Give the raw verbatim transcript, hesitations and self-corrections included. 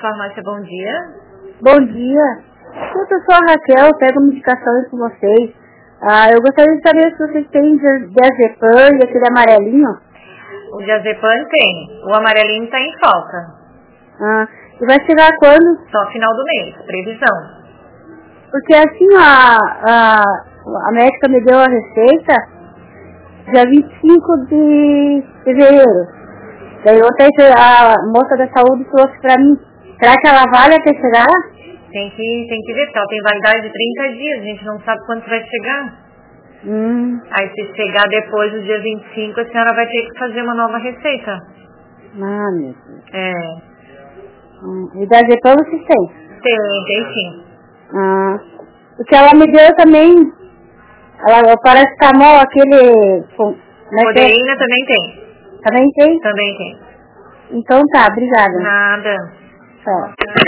Farmácia, bom dia. Bom dia. Eu sou a Raquel, eu pego medicações com vocês. Ah, eu gostaria de saber se vocês têm diazepam e aquele amarelinho. O diazepam tem. O amarelinho está em falta. Ah, e vai chegar quando? Só final do mês, previsão. Porque assim, a, a, a médica me deu a receita dia vinte e cinco de fevereiro. Daí ontem a moça da saúde trouxe pra mim. Será que ela vale até chegar? Tem que, tem que ver, porque ela tem validade de trinta dias, a gente não sabe quando vai chegar. Hum. Aí se chegar depois do dia vinte e cinco, a senhora vai ter que fazer uma nova receita. Ah, meu Deus. É. Hum. E da Zepam vocês têm? Tem, tem sim. Ah. Porque ela me deu também, ela, o paracetamol, aquele... Codeína é? Também tem. Também tem? Também tem. Então tá, obrigada. Nada. Tchau.